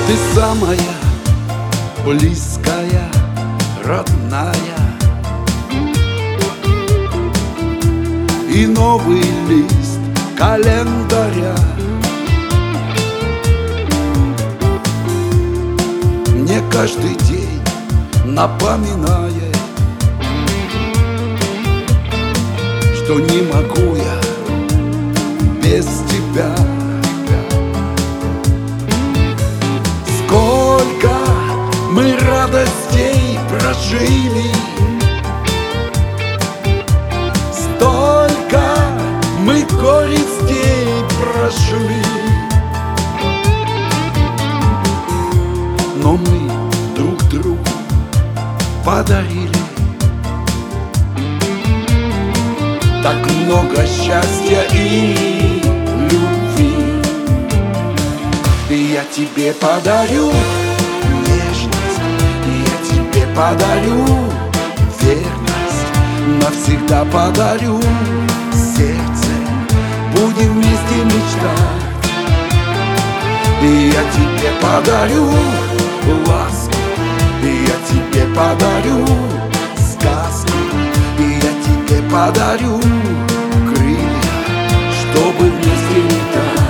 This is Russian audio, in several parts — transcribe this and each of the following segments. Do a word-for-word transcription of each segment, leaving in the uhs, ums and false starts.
Ты самая близкая, родная, и новый лист календаря мне каждый день напоминает, что не могу я без тебя. Сколько мы радостей прожили, столько мы горестей прошли, но мы друг другу подарили так много счастья и любви. И я тебе подарю нежность, и я тебе подарю верность, навсегда подарю сердце, будем вместе мечтать. И я тебе подарю ласку, и я тебе подарю сказку, и я тебе подарю крылья, чтобы вместе летать.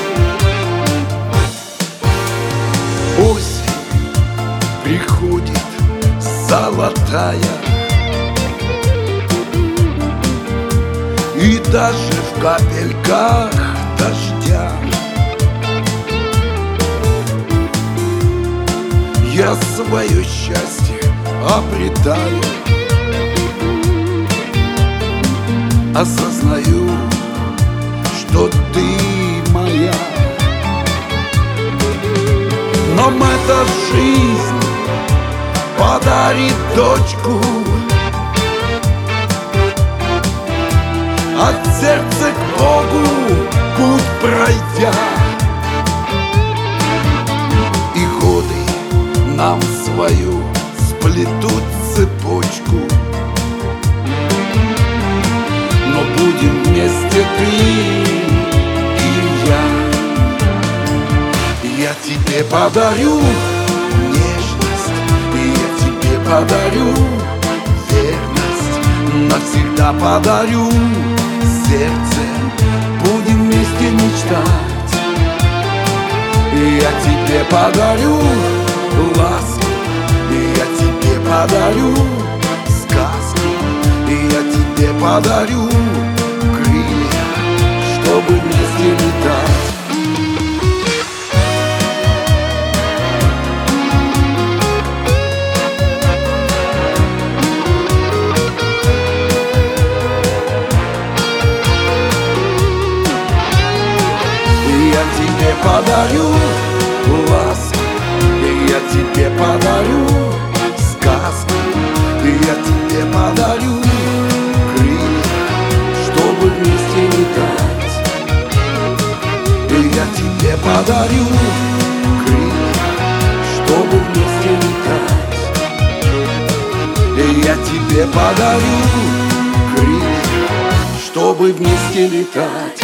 Осень приходит золотая, и даже в капельках дождя я свое счастье обретаю, осознаю, что ты моя. Нам эта жизнь подарит дочку, от сердца к Богу путь пройдя, и годы нам свою сплетут цепочку, но будем вместе ты и я. Я тебе подарю нежность, и я тебе подарю верность, навсегда подарю сердце, будем вместе мечтать. И я тебе подарю ласку, и я тебе подарю сказку, и я тебе подарю крылья, чтобы вместе летать. Я тебе подарю ласку, и я тебе подарю сказку, и я тебе подарю крылья, чтобы вместе летать. И я тебе подарю крылья, чтобы вместе летать. И я тебе подарю крылья, чтобы вместе летать.